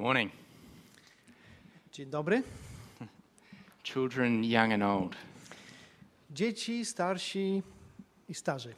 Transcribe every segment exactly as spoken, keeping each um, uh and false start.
Morning. Dzień dobry. Children, young and old. Dzieci, starsi i starzy.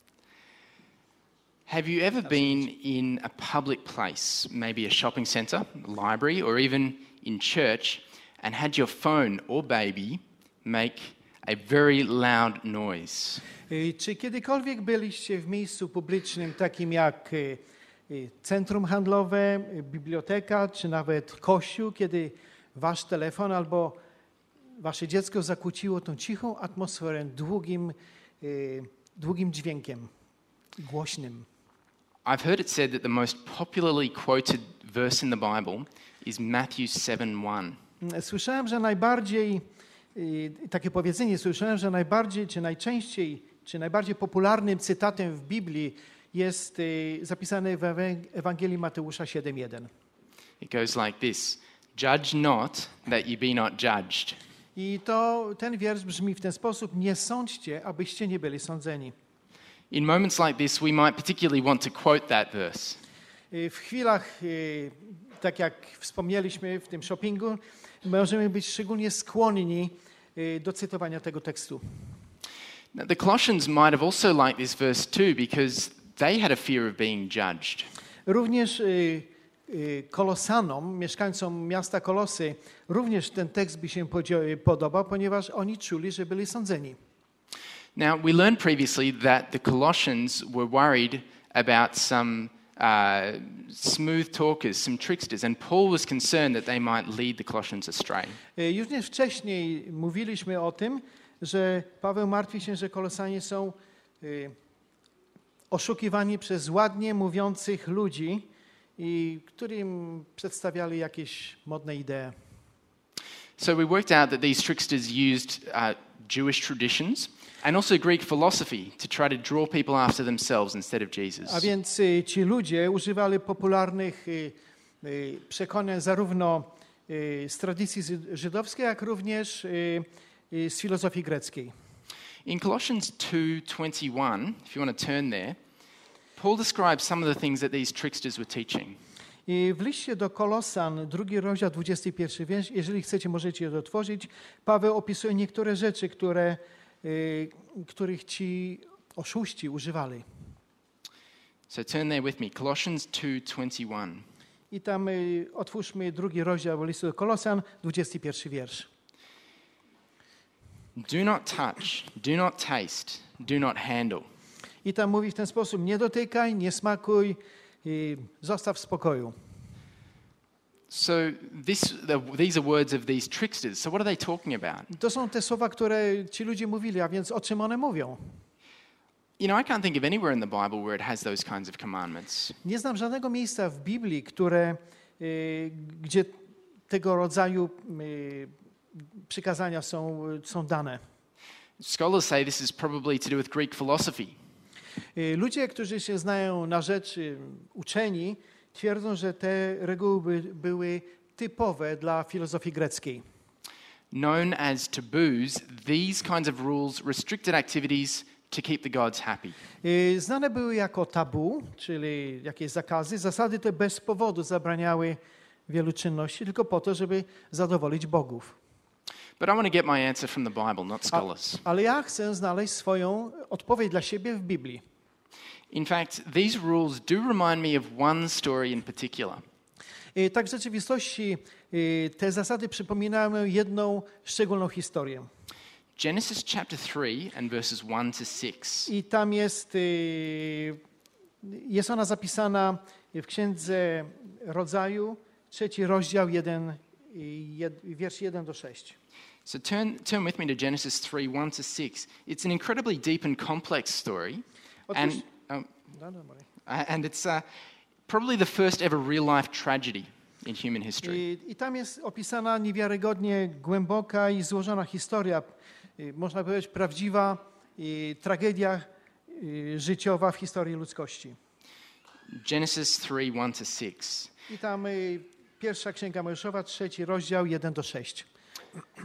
Have you ever been in a public place, maybe a shopping centre, a library, or even in church, and had your phone or baby make a very loud noise? Y, Czy kiedykolwiek byliście w miejscu publicznym takim jak y, y, centrum handlowe, y, biblioteka, czy nawet kościół, kiedy wasz telefon albo wasze dziecko zakłóciło tą cichą atmosferę długim, y, długim dźwiękiem, głośnym? I've heard it said that the most popularly quoted verse in the Bible is Matthew seven one. Słyszałem, że najbardziej, y, takie powiedzenie słyszałem, że najbardziej, czy najczęściej, czy najbardziej popularnym cytatem w Biblii jest y, zapisane w Ewa- Ewangelii Mateusza siedem jeden. It goes like this: Judge not, that ye be not judged. I to ten wiersz brzmi w ten sposób: nie sądźcie, abyście nie byli sądzeni. In moments like this, we might particularly want to quote that verse. Y, W chwilach, y, tak jak wspomnieliśmy w tym shoppingu, możemy być szczególnie skłonni y, do cytowania tego tekstu. Now, the Colossians might have also liked this verse too, because they had a fear of being judged. Również y, y, Kolosanom, mieszkańcom miasta Kolosy, również ten tekst by się podzio- podobał, ponieważ oni czuli, że byli sądzeni. Now, we learned previously that the Colossians were worried about some uh, smooth talkers, some tricksters, and Paul was concerned that they might lead the Colossians astray. Y, Już nie wcześniej mówiliśmy o tym, że Paweł martwi się, że Kolosanie są y, oszukiwani przez ładnie mówiących ludzi, i którym przedstawiali jakieś modne idee. So we worked out that these tricksters used uh, Jewish traditions and also Greek philosophy to try to draw people after themselves instead of Jesus. A więc y, ci ludzie używali popularnych y, y, przekonań zarówno y, z tradycji zy- żydowskiej, jak również y, y, z filozofii greckiej. In Colossians two twenty-one, if you want to turn there, Paul describes some of the things that these tricksters were teaching. I w liście do Kolosan, drugi rozdział, dwudziesty pierwszy wiersz, jeżeli chcecie, możecie to otworzyć, Paweł opisuje niektóre rzeczy, które, y, których ci oszuści używali. So turn there with me, Colossians two twenty-one. I tam y, otwórzmy drugi rozdział listu do Kolosan, dwudziesty pierwszy wiersz. Do not touch, do not taste, do not handle. I tam mówi w ten sposób: nie dotykaj, nie smakuj, y, zostaw w spokoju. So this, the, these are words of these tricksters. So what are they talking about? To są te słowa, które ci ludzie mówili, a więc o czym one mówią? You know, I can't think of anywhere in the Bible where it has those kinds of commandments. Nie znam żadnego miejsca w Biblii, które, y, gdzie tego rodzaju y, przykazania są, są dane. Scholars say this is probably to do with Greek philosophy. Y, Ludzie, którzy się znają na rzeczy, uczeni, twierdzą, że te reguły by, były typowe dla filozofii greckiej. Known as taboos, these kinds of rules restricted activities to keep the gods happy. Y, Znane były jako tabu, czyli jakieś zakazy. Zasady te bez powodu zabraniały wielu czynności, tylko po to, żeby zadowolić bogów. But I want to get my answer from the Bible, not A, scholars. ale ja chcę znaleźć swoją odpowiedź dla siebie w Biblii. In fact, these rules do remind me of one story in particular. Y, Tak w rzeczywistości y, te zasady przypominają jedną szczególną historię. Genesis chapter three and verses one to six. I tam jest, y, jest ona zapisana w Księdze Rodzaju, trzeci rozdział, jeden, y, jed, wiersz jeden do sześciu. So turn, turn with me to Genesis three, one to six. It's an incredibly deep and complex story. And, Otóż, um, no, dobra. and it's uh, probably the first ever real-life tragedy in human history. I, I tam jest opisana niewiarygodnie głęboka i złożona historia, y, można powiedzieć prawdziwa y, tragedia y, życiowa w historii ludzkości. Genesis three, one to six. I tam y, pierwsza Księga Mojżeszowa, trzeci rozdział, jeden do sześciu.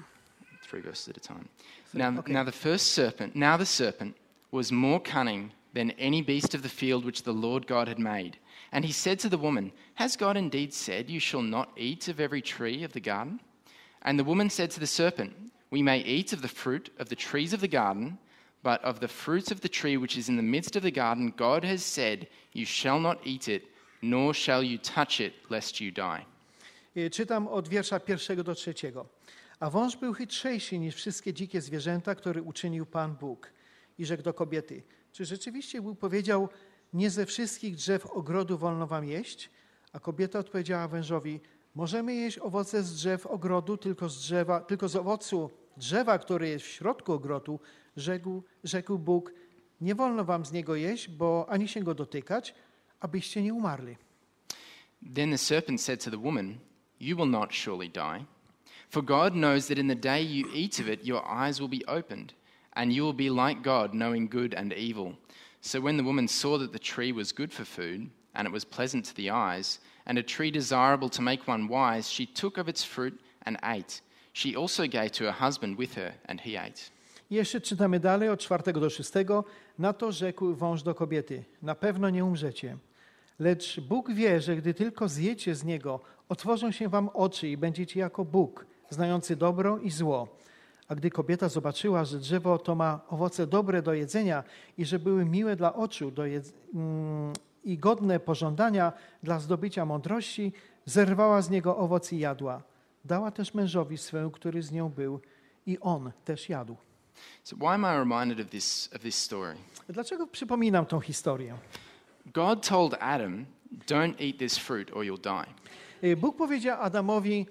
Three verses at a time. Three, Now, okay. now the first serpent, now the serpent was more cunning than any beast of the field which the Lord God had made. And he said to the woman, Has God indeed said, You shall not eat of every tree of the garden? And the woman said to the serpent, We may eat of the fruit of the trees of the garden, but of the fruit of the tree which is in the midst of the garden, God has said, You shall not eat it, nor shall you touch it, lest you die. Czytam od wiersza pierwszego do trzeciego. A wąż był chytrzejszy niż wszystkie dzikie zwierzęta, które uczynił Pan Bóg. I rzekł do kobiety, czy rzeczywiście Bóg powiedział, nie ze wszystkich drzew ogrodu wolno wam jeść? A kobieta odpowiedziała wężowi, możemy jeść owoce z drzew ogrodu, tylko z, drzewa, tylko z owocu drzewa, które jest w środku ogrodu, rzekł, rzekł Bóg, nie wolno wam z niego jeść, bo ani się go dotykać, abyście nie umarli. Then the serpent said to the woman, You will not surely die. For God knows that in the day you eat of it, your eyes will be opened, and you will be like God, knowing good and evil. So when the woman saw that the tree was good for food, and it was pleasant to the eyes, and a tree desirable to make one wise, she took of its fruit and ate. She also gave to her husband with her, and he ate. I jeszcze czytamy dalej od czwartego do szóstego. Na to rzekł wąż do kobiety, na pewno nie umrzecie. Lecz Bóg wie, że gdy tylko zjecie z niego, otworzą się wam oczy i będziecie jako Bóg, znający dobro i zło. A gdy kobieta zobaczyła, że drzewo to ma owoce dobre do jedzenia i że były miłe dla oczu do jedz- mm, i godne pożądania dla zdobycia mądrości, zerwała z niego owoc i jadła. Dała też mężowi swemu, który z nią był, i on też jadł. So why am I reminded of this, of this story? Dlaczego przypominam tą historię? God told Adam, Don't eat this fruit or you'll die. Bóg powiedział Adamowi,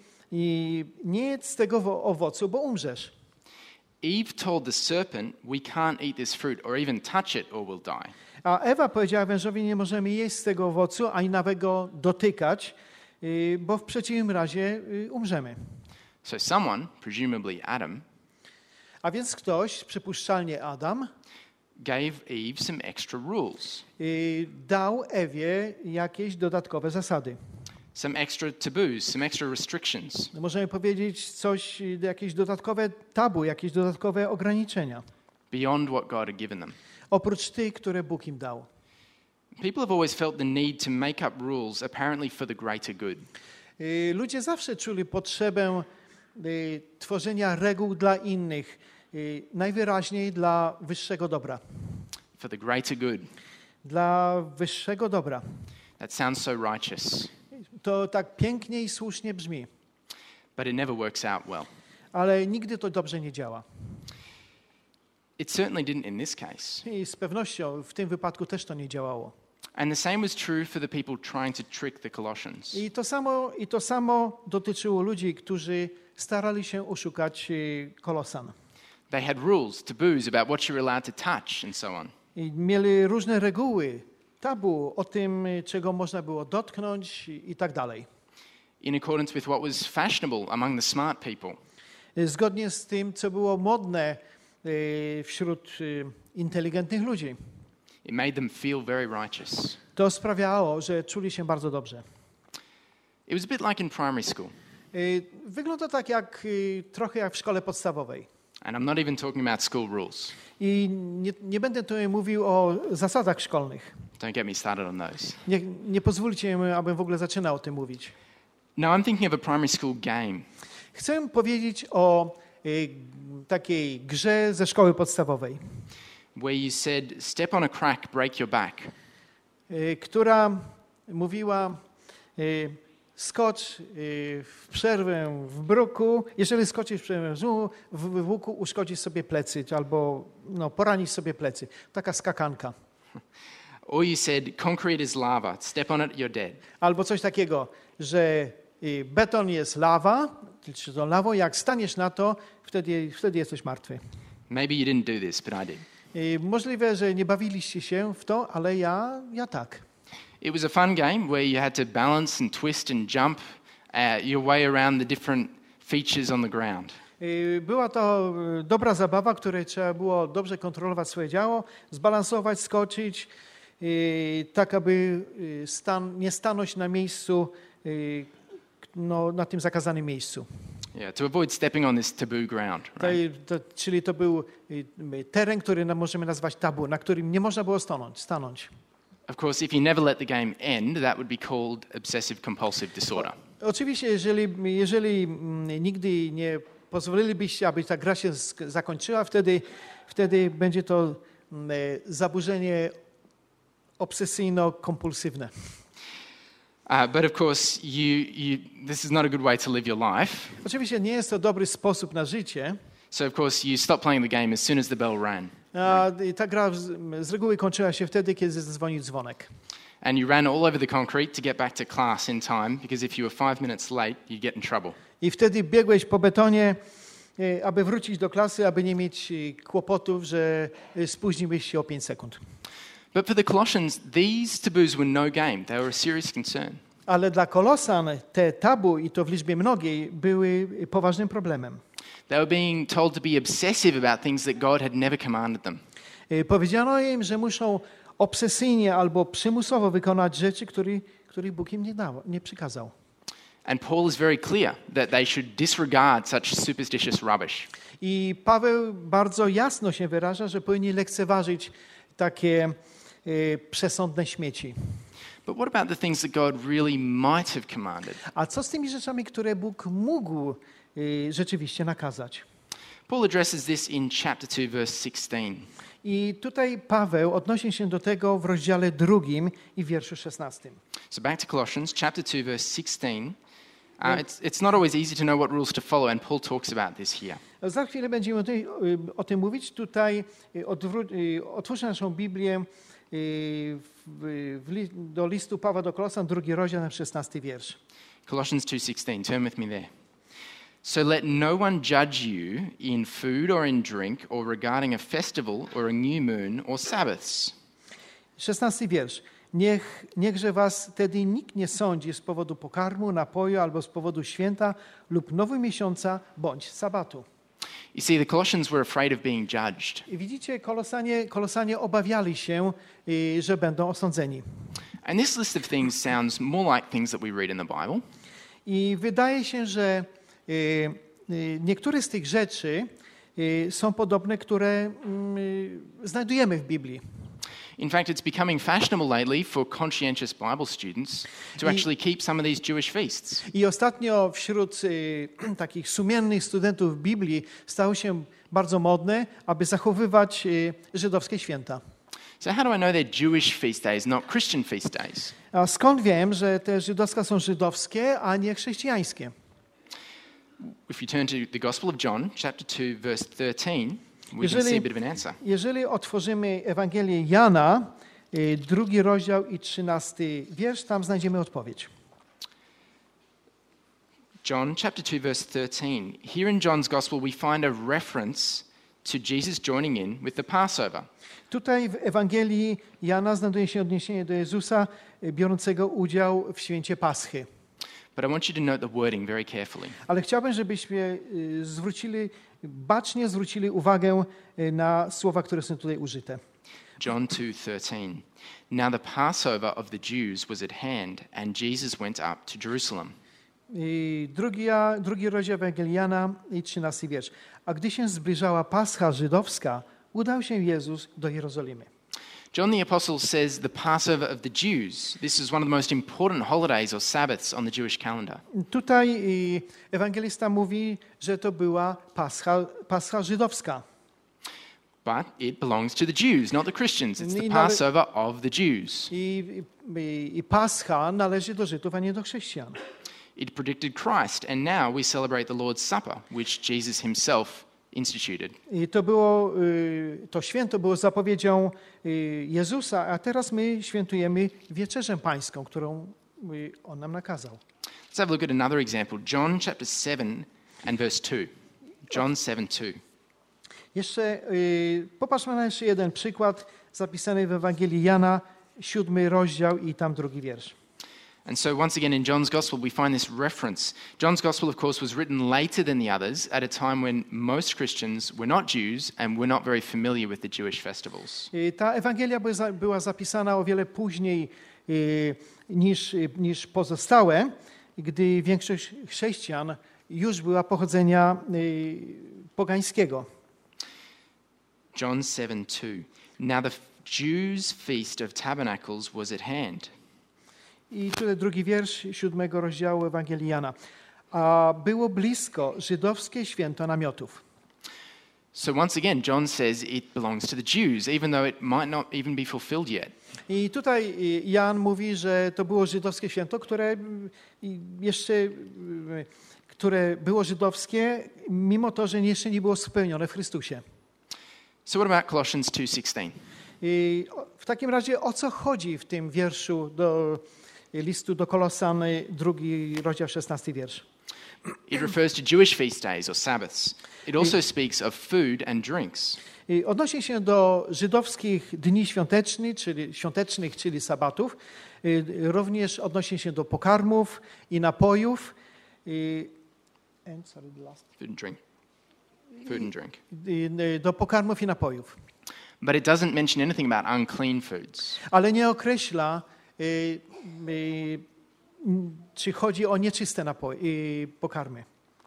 nie jedz z tego owocu, bo umrzesz. Eve told the serpent, We can't eat this fruit or even touch it or we'll die. A Ewa powiedziała wężowi, nie możemy jeść z tego owocu, ani nawet go dotykać, bo w przeciwnym razie umrzemy. So someone, presumably Adam, A więc ktoś, przypuszczalnie Adam, gave Eve some extra rules, dał Ewie jakieś dodatkowe zasady. some extra taboos, some extra restrictions. Możemy powiedzieć coś, jakieś dodatkowe tabu, jakieś dodatkowe ograniczenia. Beyond what God had given them. Oprócz tych, które Bóg im dał. People have always felt the need to make up rules apparently for the greater good. Ludzie zawsze czuli potrzebę tworzenia reguł dla innych, najwyraźniej dla wyższego dobra. For the greater good. Dla wyższego dobra. That sounds so righteous. To tak pięknie i słusznie brzmi. But it never works out well. Ale nigdy to dobrze nie działa. It certainly didn't in this case. I z pewnością w tym wypadku też to nie działało. And the same was true for the people trying to trick the Colossians. I to samo, i to samo dotyczyło ludzi, którzy starali się oszukać Kolosan. They had rules, taboos about what you were allowed to touch and so on. I mieli różne reguły, tabu o tym, czego można było dotknąć i tak dalej. In accordance with what was fashionable among the smart people. Zgodnie z tym, co było modne wśród inteligentnych ludzi. It made them feel very righteous. To sprawiało, że czuli się bardzo dobrze. It was a bit like in primary school. Wygląda tak jak trochę jak w szkole podstawowej. And I'm not even talking about school rules. I nie, nie będę tutaj mówił o zasadach szkolnych. Don't get me started on those. Nie, nie pozwólcie mi, abym w ogóle zaczynał o tym mówić. No, I'm thinking of a primary school game. Chcę powiedzieć o y, takiej grze ze szkoły podstawowej, Where you said, step on a crack, break your back. y, która mówiła y, skocz y, w przerwę w bruku. Jeżeli skoczysz w przerwę w, w łuku, uszkodzisz sobie plecy albo no, poranisz sobie plecy. Taka skakanka. Or you said, concrete is lava, step on it, you're dead. Albo coś takiego, że y, beton jest lawa, czy to lawą, jak staniesz na to, wtedy, wtedy jesteś martwy. Maybe you didn't do this, but I did. Y, możliwe, że nie bawiliście się w to, ale ja, ja tak. It was a fun game where you had to balance and twist and jump uh, your way around the different features on the ground. Y, była to y, dobra zabawa, której trzeba było dobrze kontrolować swoje ciało, zbalansować, skoczyć, y, tak aby y, stan, nie stanąć na miejscu, y, no, na tym zakazanym miejscu. Yeah, to avoid stepping on this taboo ground, To, right? to, czyli to był y, y, teren, który na- możemy nazwać tabu, na którym nie można było stanąć. stanąć. Of course, if you never let the game end, that would be called obsessive-compulsive disorder. Oczywiście, jeżeli, jeżeli mm, nigdy nie pozwolilibyście, aby ta gra się sk- zakończyła, wtedy, wtedy będzie to mm, e, zaburzenie obsesyjno-kompulsywne. Uh, but of course, you, you, this is not a good way to live your life. Oczywiście nie jest to dobry sposób na życie. So of course, you stop playing the game as soon as the bell rang. A i ta gra z, z reguły kończyła się wtedy, kiedy zadzwonił dzwonek. And you ran all over the concrete to get back to class in time, because if you were five minutes late, you'd get in trouble. I wtedy biegłeś po betonie, e, aby wrócić do klasy, aby nie mieć e, kłopotów, że e, spóźniłeś się o pięć sekund. But for the Colossians, these taboos were no game. They were a serious concern. Ale dla Kolosan te tabu, i to w liczbie mnogiej, były poważnym problemem. They were being told to be obsessive about things that God had never commanded them. E, Powiedziano im, że muszą obsesyjnie albo przymusowo wykonać rzeczy, których, których Bóg im nie, dał, nie przykazał. And Paul is very clear that they should disregard such superstitious rubbish. I Paweł bardzo jasno się wyraża, że powinni lekceważyć takie e, przesądne śmieci. But what about the things that God really might have commanded? A co z tymi rzeczami, które Bóg mógł e, rzeczywiście nakazać? Paul addresses this in chapter two, verse sixteen. I tutaj Paweł odnosi się do tego w rozdziale drugim i w wierszu szesnastym. So back to Colossians, chapter two, verse sixteen. Uh, it's, it's not always easy to know what rules to follow, and Paul talks about this here. Za chwilę będziemy o, tej, o tym mówić. Tutaj odwró- otwórzmy naszą Biblię w, w, li- do listu Pawła do Kolosan, drugi rozdział, na szesnasty wiersz. Colossians two sixteen, turn with me there. So let no one judge you in food or in drink or regarding a festival or a new moon or Sabbaths. szesnasty wiersz. Niech, niechże was wtedy nikt nie sądzi z powodu pokarmu, napoju albo z powodu święta lub nowego miesiąca bądź sabatu. You see, the Colossians were afraid of being judged. I widzicie, Kolosanie, Kolosanie obawiali się, y, że będą osądzeni. And this list of things sounds more like things that we read in the Bible. I wydaje się, że y, y, niektóre z tych rzeczy y, są podobne, które mm, y, znajdujemy w Biblii. In fact, it's becoming fashionable lately for conscientious Bible students to I- actually keep some of these Jewish feasts. I ostatnio wśród y, takich sumiennych studentów Biblii stało się bardzo modne, aby zachowywać y, żydowskie święta. So how do I know they're Jewish feast days, not Christian feast days? A skąd wiem, że te żydowska są żydowskie, a nie chrześcijańskie? If you turn to the Gospel of John, chapter two, verse thirteen, we can Jeżeli- see a bit of an answer. Jeżeli otworzymy Ewangelię Jana, y, drugi rozdział i trzynasty wiersz, tam znajdziemy odpowiedź. John chapter two, verse thirteen. Here in John's Gospel, we find a reference to Jesus joining in with the Passover. Tutaj w Ewangelii Jana znajduje się odniesienie do Jezusa y, biorącego udział w święcie Paschy. But I want you to note the wording very carefully. Ale chciałbym, żebyśmy y, zwrócili, bacznie zwrócili uwagę y, na słowa, które są tutaj użyte. John two thirteen. Now the Passover of the Jews was at hand, and Jesus went up to Jerusalem. I drugi, drugi rozdział Ewangelii Jana i trzynasty wiersz. A gdy się zbliżała Pascha żydowska, udał się Jezus do Jerozolimy. John the Apostle says the Passover of the Jews. This is one of the most important holidays or Sabbaths on the Jewish calendar. Tutaj y, ewangelista mówi, że to była Pascha, Pascha żydowska. But it belongs to the Jews, not the Christians. It's the I nawet- Passover of the Jews. I, i, I Pascha należy do Żydów, a nie do chrześcijan. It predicted Christ, and now we celebrate the Lord's Supper, which Jesus himself instituted. I to było, y, to święto było zapowiedzią y, Jezusa, a teraz my świętujemy Wieczerzę Pańską, którą y, On nam nakazał. Let's have a look at another example. John chapter seven and verse two. John seven two. Jeszcze y, popatrzmy na jeszcze jeden przykład zapisany w Ewangelii Jana, siódmy rozdział i tam drugi wiersz. And so once again in John's Gospel we find this reference. John's Gospel, of course, was written later than the others at a time when most Christians were not Jews and were not very familiar with the Jewish festivals. Y, Ta Ewangelia była za- była zapisana o wiele później y, niż, y, niż pozostałe, gdy większość chrześcijan już była pochodzenia pogańskiego. John seven two. Now the Jews' feast of tabernacles was at hand. I tutaj drugi wiersz siódmego rozdziału Ewangelii Jana. A było blisko żydowskie święto namiotów. So once again, John says it belongs to the Jews, even though it might not even be fulfilled yet. I tutaj Jan mówi, że to było żydowskie święto, które jeszcze które było żydowskie, mimo to, że jeszcze nie było spełnione w Chrystusie. So what about Colossians two sixteen? I w takim razie o co chodzi w tym wierszu do listu do Kolosan, drugi rozdział, szesnasty wiersz? It refers to Jewish feast days or Sabbaths. It also speaks of food and drinks. I odnosi się do żydowskich dni świątecznych, czyli świątecznych, czyli sabatów. Również odnosi się do pokarmów i napojów. And, sorry, the last. Food and drink. Food and drink. Do pokarmów i napojów. But it doesn't mention anything about unclean foods. Ale nie określa, y, y, czy chodzi o nieczyste napoje, y, pokarmy.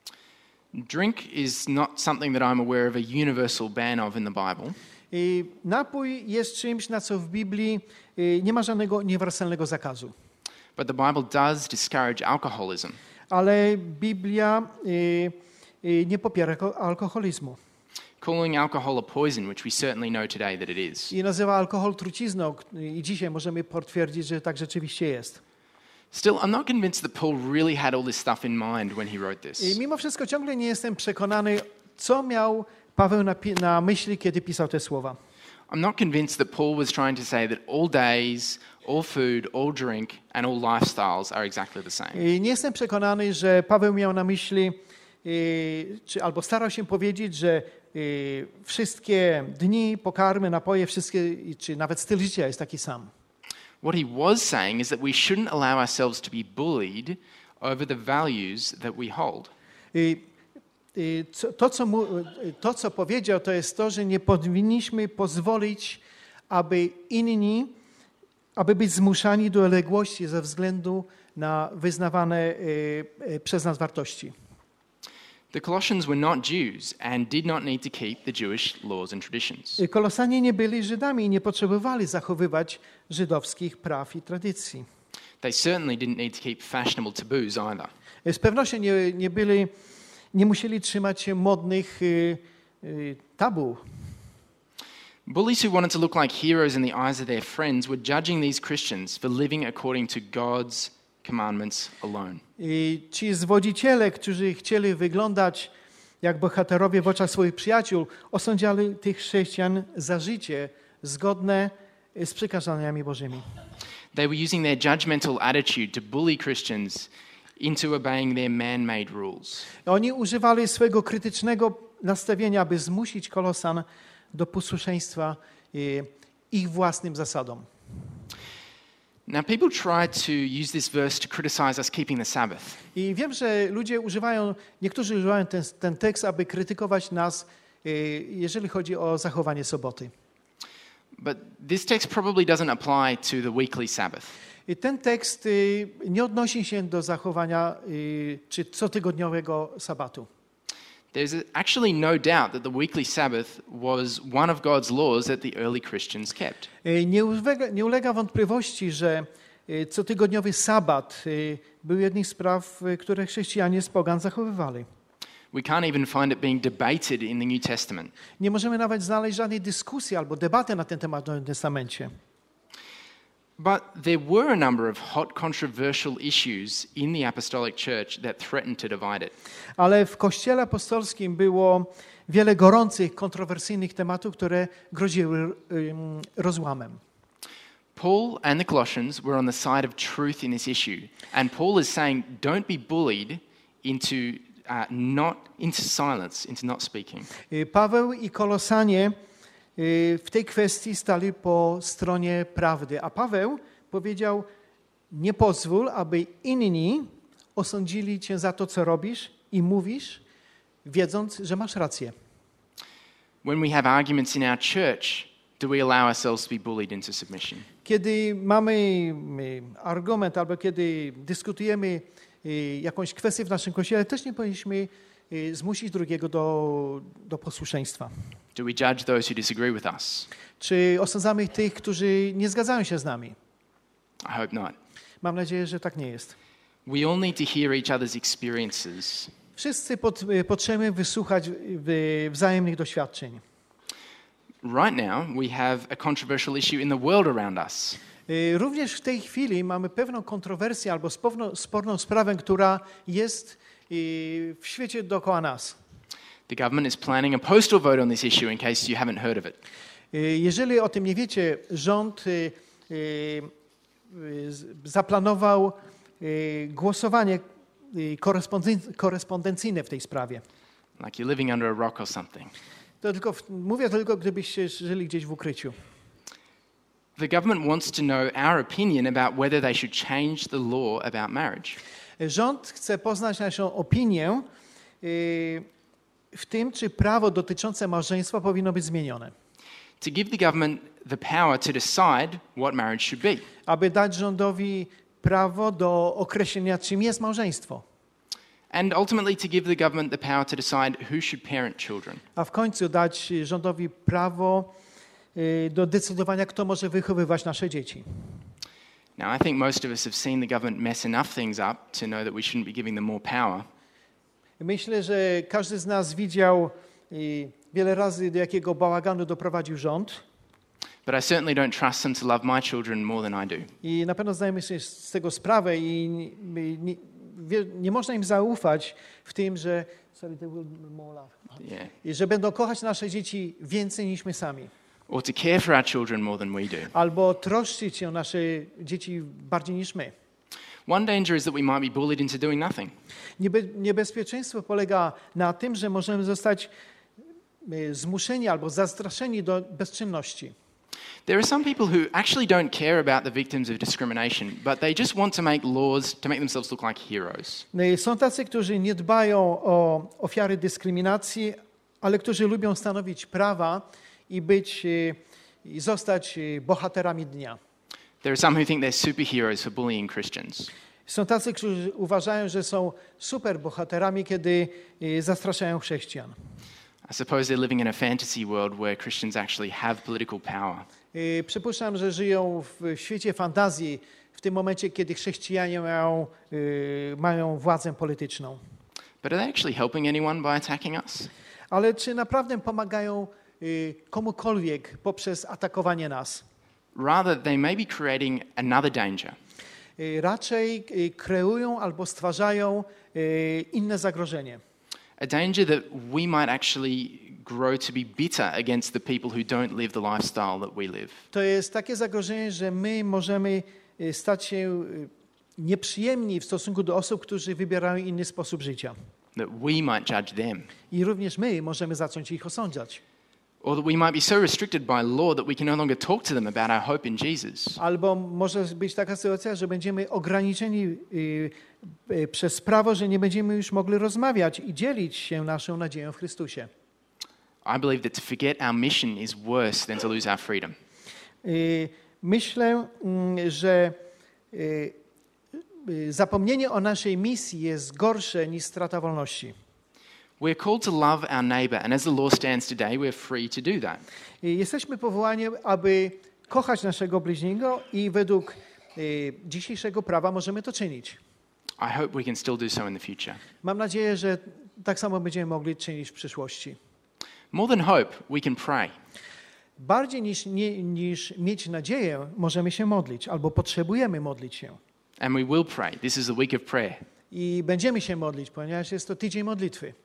Drink is not something that I'm aware of a universal ban of in the Bible. I napój jest czymś, na co w Biblii y, nie ma żadnego uniwersalnego zakazu. But the Bible does discourage alcoholism. Ale Biblia y, y, nie popiera alkoholizmu. Calling alcohol a poison, which we certainly know today that it is. I nazywa alkohol trucizną i dzisiaj możemy potwierdzić, że tak rzeczywiście jest. Still, I'm not convinced that Paul really had all this stuff in mind when he wrote I this. mimo wszystko ciągle nie jestem przekonany, co miał Paweł na, na myśli, kiedy pisał te słowa. I'm not convinced that Paul was trying to say that all days, all food, all drink and all lifestyles are exactly the same. I nie jestem przekonany, że Paweł miał na myśli, y, czy albo starał się powiedzieć, że y, wszystkie dni, pokarmy, napoje, wszystkie, czy nawet styl życia jest taki sam. What he was saying is that we shouldn't allow ourselves to be bullied over the values that we hold. Y, y, co, to, co mu, to, co powiedział, to jest to, że nie powinniśmy pozwolić, aby inni, aby być zmuszani do uległości ze względu na wyznawane y, y, przez nas wartości. The Colossians were not Jews and did not need to keep the Jewish laws and traditions. Kolosanie nie byli Żydami i nie potrzebowali zachowywać żydowskich praw i tradycji. They certainly didn't need to keep fashionable taboos either. Z pewnością nie, nie byli, nie musieli trzymać się modnych y, y, tabu. Bullies who wanted to look like heroes in the eyes of their friends were judging these Christians for living according to God's commandments alone. I ci zwodziciele, którzy chcieli wyglądać jak bohaterowie w oczach swoich przyjaciół, osądzali tych chrześcijan za życie zgodne z przykazaniami Bożymi. They were using their judgmental attitude to bully Christians into obeying their man-made rules. Oni używali swojego krytycznego nastawienia, aby zmusić Kolosan do posłuszeństwa ich własnym zasadom. Now, people try to use this verse to criticize us keeping the Sabbath. I wiem, że ludzie używają, niektórzy używają ten, ten tekst, aby krytykować nas, jeżeli chodzi o zachowanie soboty. But this text probably doesn't apply to the weekly Sabbath. I ten tekst nie odnosi się do zachowania czy cotygodniowego sabatu. There's actually no doubt that the weekly Sabbath was one of God's laws that the early Christians kept. Nie ulega, nie ulega wątpliwości, że cotygodniowy sabat był jednym z praw, które chrześcijanie z pogan zachowywali. We can't even find it being debated in the New Testament. Nie możemy nawet znaleźć żadnej dyskusji albo debaty na ten temat w Nowym Testamencie. But there were a number of hot controversial issues in the apostolic church that threatened to divide it. Ale w Kościele apostolskim było wiele gorących, kontrowersyjnych tematów, które groziły rozłamem. Paul and the Colossians were on the side of truth in this issue, and Paul is saying, don't be bullied into uh, not into silence, into not speaking. Paweł i Kolosanie w tej kwestii stali po stronie prawdy, a Paweł powiedział: nie pozwól, aby inni osądzili cię za to, co robisz i mówisz, wiedząc, że masz rację. When we have arguments in our church, do we allow ourselves to be bullied into submission? Kiedy mamy argument albo kiedy dyskutujemy y, jakąś kwestię w naszym Kościele, też nie powinniśmy y, zmusić drugiego do, do posłuszeństwa. Do we judge those who disagree with us? Czy osądzamy tych, którzy nie zgadzają się z nami? I hope not. Mam nadzieję, że tak nie jest. We all need to hear each other's experiences. Wszyscy pot, y, potrzebujemy wysłuchać y, wzajemnych doświadczeń. Right now, we have a controversial issue in the world around us. Y, Również w tej chwili mamy pewną kontrowersję albo sporną, sporną sprawę, która jest y, w świecie dookoła nas. The government is planning a postal vote on this issue in case you haven't heard of it. Y, Jeżeli o tym nie wiecie, rząd y, y, y, zaplanował y, głosowanie y, koresponden- korespondencyjne w tej sprawie. Like you're living under a rock or something. To tylko, w- mówię to tylko, gdybyście żyli gdzieś w ukryciu. The government wants to know our opinion about whether they should change the law about marriage. Rząd chce poznać naszą opinię y, w tym, czy prawo dotyczące małżeństwa powinno być zmienione. To give the government the power to decide what marriage should be. Aby dać rządowi prawo do określenia, czym jest małżeństwo. And ultimately to give the government the power to decide who should parent children. A w końcu dać rządowi prawo y, do decydowania, kto może wychowywać nasze dzieci. Now, I think most of us have seen the government mess enough things up to know that we shouldn't be giving them more power. Myślę, że każdy z nas widział y, wiele razy, do jakiego bałaganu doprowadził rząd. But I certainly don't trust them to love my children more than I do. I na pewno zdajemy sobie z tego sprawę i nie, nie, wie- nie można im zaufać w tym, że, sorry, they will more love. Yeah. I że będą kochać nasze dzieci więcej niż my sami. Or to care for our children more than we do. Albo troszczyć się o nasze dzieci bardziej niż my. One danger is that we might be bullied into doing nothing. Niebe, niebezpieczeństwo polega na tym, że możemy zostać y, zmuszeni albo zastraszeni do bezczynności. There are some people who actually don't care about the victims of discrimination, but they just want to make laws to make themselves look like heroes. Y, Są tacy, którzy nie dbają o ofiary dyskryminacji, ale którzy lubią stanowić prawa i być y, i zostać y, bohaterami dnia. There are some who think they're superheroes for bullying Christians. Są tacy, którzy uważają, że są super bohaterami, kiedy y, zastraszają chrześcijan. I suppose they're living in a fantasy world where Christians actually have political power. Y, Przypuszczam, że żyją w świecie fantazji w tym momencie, kiedy chrześcijanie mają, y, mają władzę polityczną. But are they actually helping anyone by attacking us? Ale czy naprawdę pomagają y, komukolwiek poprzez atakowanie nas? Rather, they may be creating another danger. Y, Raczej y, kreują albo stwarzają y, inne zagrożenie. A danger that we might actually grow to be bitter against the people who don't live the lifestyle that we live. To jest takie zagrożenie, że my możemy y, stać się y, nieprzyjemni w stosunku do osób, którzy wybierają inny sposób życia. That we might judge them. I również my możemy zacząć ich osądzać. Or that we might be so restricted by law that we can no longer talk to them about our hope in Jesus. Albo może być taka sytuacja, że będziemy ograniczeni y, y, przez prawo, że nie będziemy już mogli rozmawiać i dzielić się naszą nadzieją w Chrystusie. I believe that to forget our mission is worse than to lose our freedom. Y, Myślę, mm, że y, y, zapomnienie o naszej misji jest gorsze niż strata wolności. We're called to love our neighbour, and as the law stands today, we're free to do that. Y, Jesteśmy powołani, aby kochać naszego bliźniego i według y, dzisiejszego prawa możemy to czynić. I hope we can still do so in the future. Mam nadzieję, że tak samo będziemy mogli czynić w przyszłości. More than hope, we can pray. Bardziej niż, nie, niż mieć nadzieję, możemy się modlić albo potrzebujemy modlić się. And we will pray. This is the week of prayer. I będziemy się modlić, ponieważ jest to tydzień modlitwy.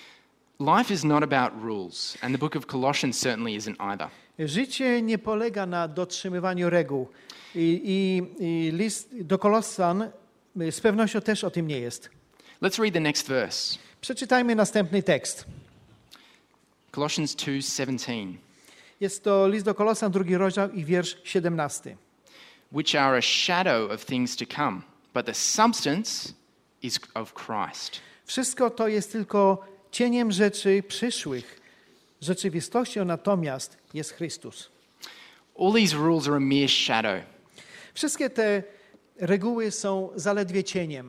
Life is not about rules, and the book of Colossians certainly isn't either. Życie nie polega na dotrzymywaniu reguł. I, i, i list do Kolosan z pewnością też o tym nie jest. Let's read the next verse. Przeczytajmy następny tekst. Colossians two seventeen. Jest to list do Kolosan, drugi rozdział i wiersz siedemnasty. Which are a shadow of things to come, but the substance is of Christ. Wszystko to jest tylko cieniem rzeczy przyszłych. Rzeczywistością natomiast jest Chrystus. All these rules are a mere shadow. Wszystkie te reguły są zaledwie cieniem.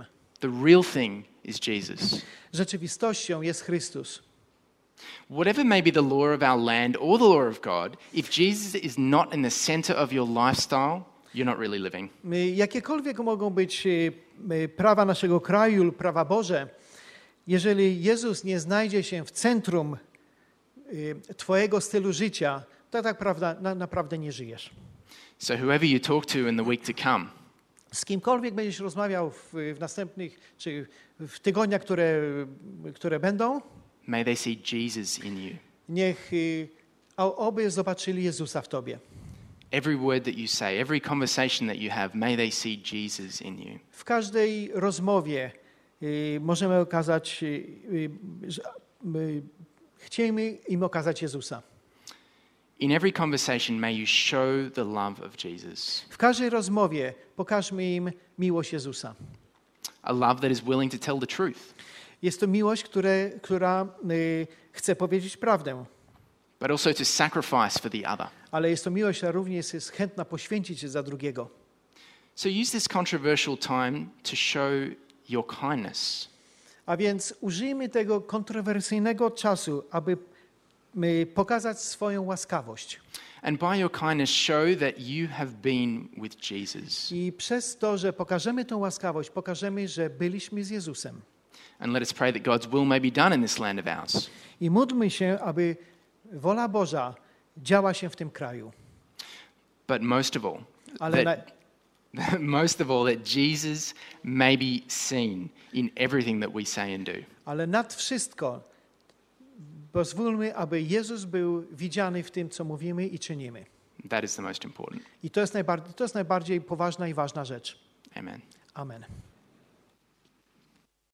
The real thing is Jesus. Rzeczywistością jest Chrystus. Whatever may be the law of our land or the law of God, if Jesus is not in the center of your lifestyle, you're not really living. Jakiekolwiek mogą być prawa naszego kraju lub prawa Boże, jeżeli Jezus nie znajdzie się w centrum twojego stylu życia, to tak prawda, na, naprawdę nie żyjesz. So whoever you talk to in the week to come, z kimkolwiek będziesz rozmawiał w, w następnych, czy w tygodniach, które, które będą, may they see Jesus in you. Niech oby zobaczyli Jezusa w tobie. Every word that you say, every conversation that you have, may they see Jesus in you. W każdej rozmowie y, możemy okazać, y, y, y, chcemy im okazać Jezusa. In every conversation, may you show the love of Jesus. W każdej rozmowie pokażmy im miłość Jezusa. A love that is willing to tell the truth. Jest to miłość, które, która y, chce powiedzieć prawdę. But also to sacrifice for the other. Ale jest to miłość, która również jest chętna poświęcić się za drugiego. So use this controversial time to show your kindness. A więc użyjmy tego kontrowersyjnego czasu, aby my pokazać swoją łaskawość. And by your kindness show that you have been with Jesus. I przez to, że pokażemy tą łaskawość, pokażemy, że byliśmy z Jezusem. And let us pray that God's will may be done in this land of ours. I módlmy się, aby wola Boża działa się w tym kraju. But most of all, Ale that, na, most of all, that Jesus may be seen in everything that we say and do. ale nad wszystko pozwólmy, aby Jezus był widziany w tym, co mówimy i czynimy. That is the most important. I to jest najbardziej, to jest najbardziej poważna i ważna rzecz. Amen. Amen.